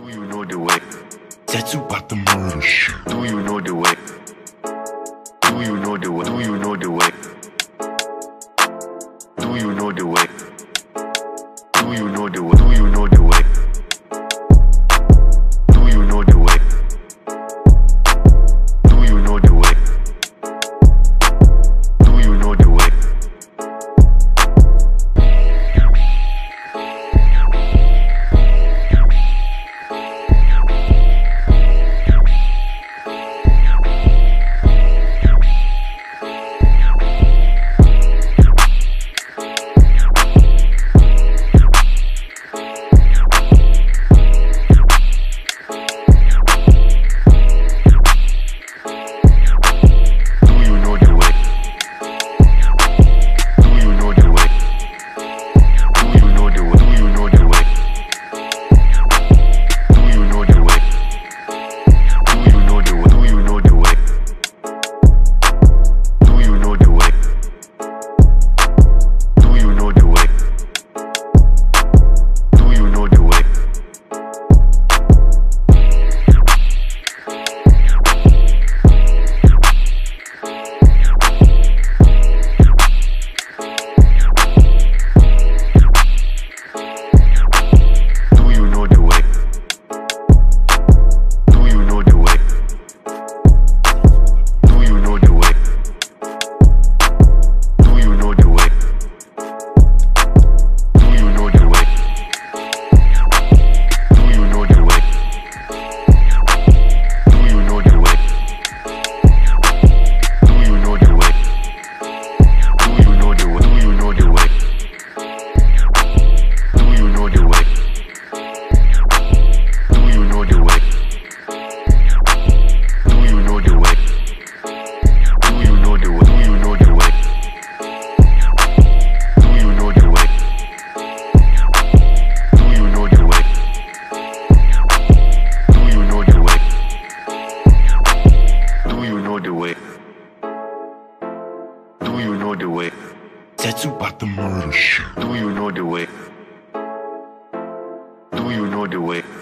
Do you know the way? Tattoo about the murder shit. Do you know the way? Do you know the way? Do you know the way? Do you know the way? Do you know the way? Do you know the way? Do you know the way? Do you know the way? Do you know the way? Do you know the way? Tattoo about the murder shit. Do you know the way? Do you know the way?